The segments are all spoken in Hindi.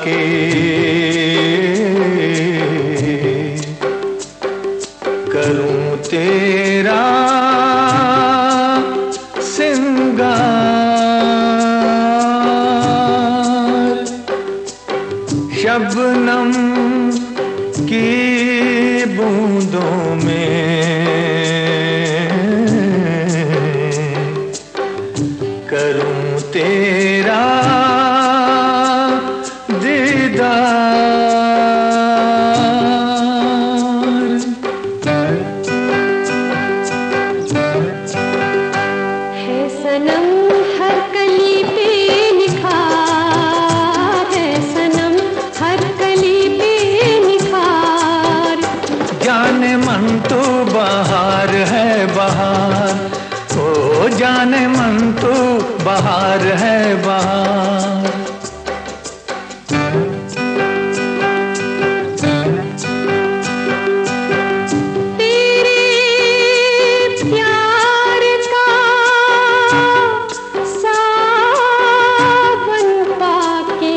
के करूं तेरा सिंगार, शबनम की बूंदों में करूं तेरा बहार है बहार, ओ जाने मन तो बहार है बहार। तेरे प्यार का सावन पाके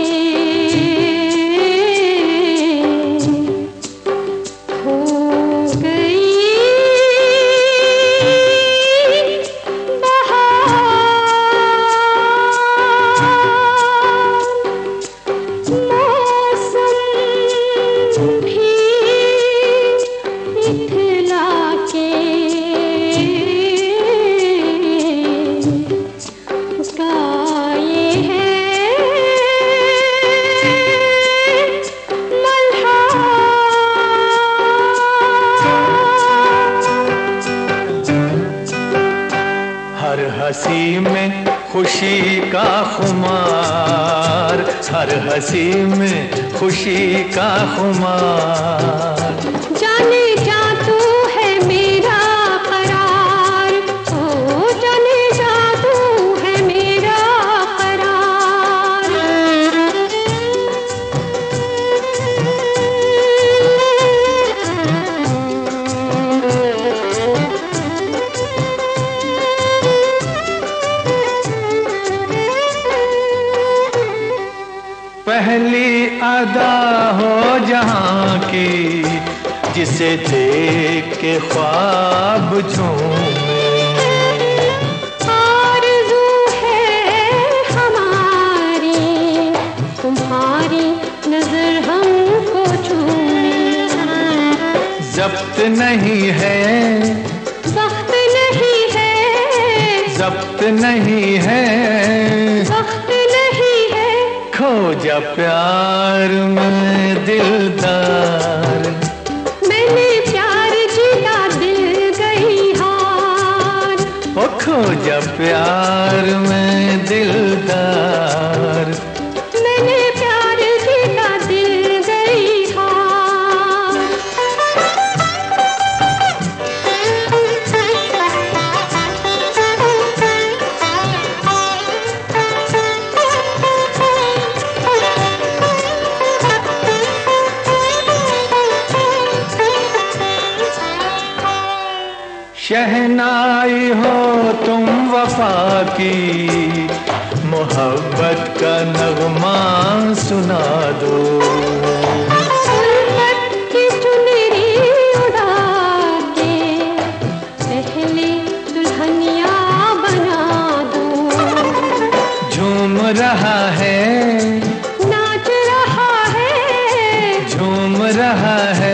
हो गई हर हंसी में खुशी का खुमार, हर हंसी में खुशी का खुमार। जाने जा तू है मेरा करार, ओ जाने जा तू है मेरा करार। पहली अदा हो जहां की, जिसे देख के ख्वाब झूमे। आरज़ू है हमारी तुम्हारी नजर हमको छूने। जब्त नहीं है, वक्त नहीं है, जब्त नहीं है, वक्त नहीं है। खोजा प्यार में दिलदार, मैंने प्यार जीता दिल गई हार। ओ खोजा प्यार में दिलदार, मैंने प्यार जीता दिल गई हार। शहनाई हो तुम वफा की, मोहब्बत का नगमा सुना दो। उल्फत की चुनरी उड़ा के पहले दुल्हनिया बना दो। झूम रहा है, नाच रहा है, झूम रहा है,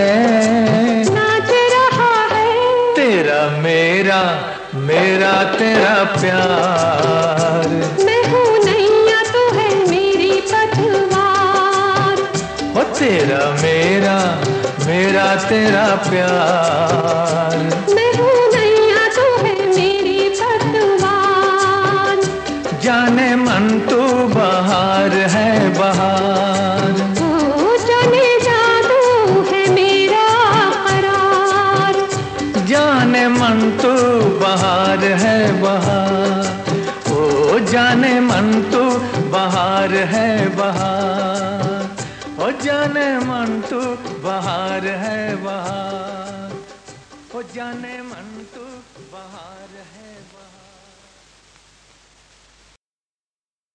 तेरा मेरा मेरा तेरा प्यार। मैं हूँ नैया तो है मेरी पतवार, ओ तेरा मेरा मेरा तेरा प्यार। मैं हूँ नैया तो है मेरी पतवार। जाने मन तो बहार है बहार, ओ जाने जादू है मेरा करार। जाने मन तो बहार है बहार, ओ जाने मन तो बहार है बहार, ओ जाने मन तो बहार है बहार, ओ जाने मन तो बहार है बहार।